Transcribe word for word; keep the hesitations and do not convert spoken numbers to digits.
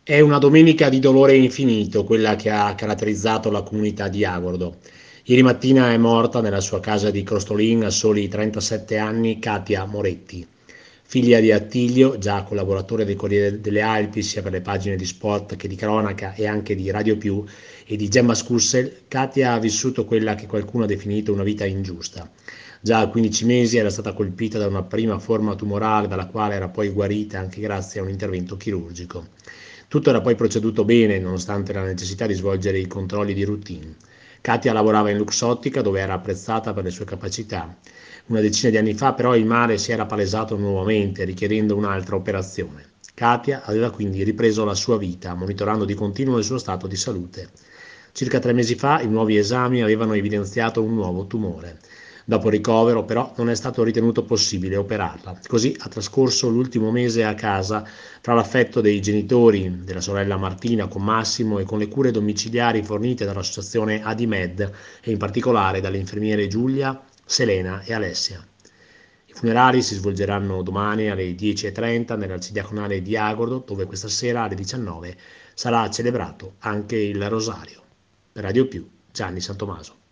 È una domenica di dolore infinito quella che ha caratterizzato la comunità di Agordo. Ieri mattina è morta nella sua casa di Crostolin a soli trentasette anni Katia Moretti. Figlia di Attilio, già collaboratore del Corriere delle Alpi sia per le pagine di sport che di cronaca e anche di Radio Più, e di Gemma Scussel, Katia ha vissuto quella che qualcuno ha definito una vita ingiusta. Già a quindici mesi era stata colpita da una prima forma tumorale dalla quale era poi guarita anche grazie a un intervento chirurgico. Tutto era poi proceduto bene, nonostante la necessità di svolgere i controlli di routine. Katia lavorava in Luxottica, dove era apprezzata per le sue capacità. Una decina di anni fa, però, il male si era palesato nuovamente, richiedendo un'altra operazione. Katia aveva quindi ripreso la sua vita, monitorando di continuo il suo stato di salute. Circa tre mesi fa i nuovi esami avevano evidenziato un nuovo tumore. Dopo il ricovero, però, non è stato ritenuto possibile operarla. Così ha trascorso l'ultimo mese a casa, fra l'affetto dei genitori, della sorella Martina con Massimo e con le cure domiciliari fornite dall'associazione Adimed e in particolare dalle infermiere Giulia, Selena e Alessia. I funerali si svolgeranno domani alle dieci e trenta nell'arcidiaconale di Agordo, dove questa sera alle diciannove sarà celebrato anche il rosario. Per Radio Più, Gianni Santomaso.